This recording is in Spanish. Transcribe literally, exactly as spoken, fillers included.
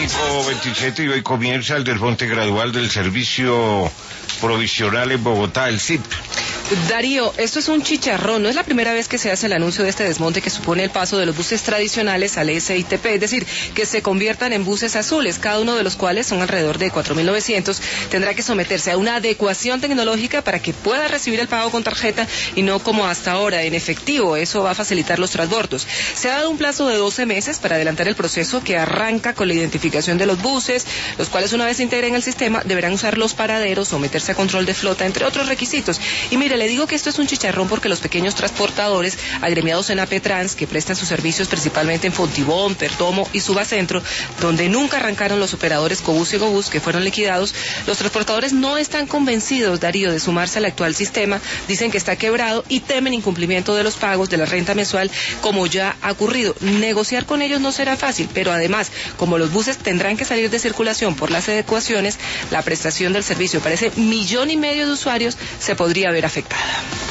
cinco veintisiete y hoy comienza el desmonte gradual del servicio provisional en Bogotá, el S I P. Darío, esto es un chicharrón, no es la primera vez que se hace el anuncio de este desmonte que supone el paso de los buses tradicionales al S I T P, es decir, que se conviertan en buses azules, cada uno de los cuales son alrededor de cuatro mil novecientos, tendrá que someterse a una adecuación tecnológica para que pueda recibir el pago con tarjeta y no como hasta ahora en efectivo. Eso va a facilitar los transbordos. Se ha dado un plazo de doce meses para adelantar el proceso que arranca con la identificación de los buses, los cuales una vez se integren el sistema deberán usar los paraderos, someterse a control de flota, entre otros requisitos. Y mire, le digo que esto es un chicharrón porque los pequeños transportadores agremiados en A P Trans, que prestan sus servicios principalmente en Fontibón, Perdomo y Subacentro, donde nunca arrancaron los operadores Cobús y Gobús, que fueron liquidados, los transportadores no están convencidos, Darío, de sumarse al actual sistema, dicen que está quebrado y temen incumplimiento de los pagos de la renta mensual, como ya ha ocurrido. Negociar con ellos no será fácil, pero además, como los buses tendrán que salir de circulación por las adecuaciones, la prestación del servicio para ese millón y medio de usuarios se podría ver afectada.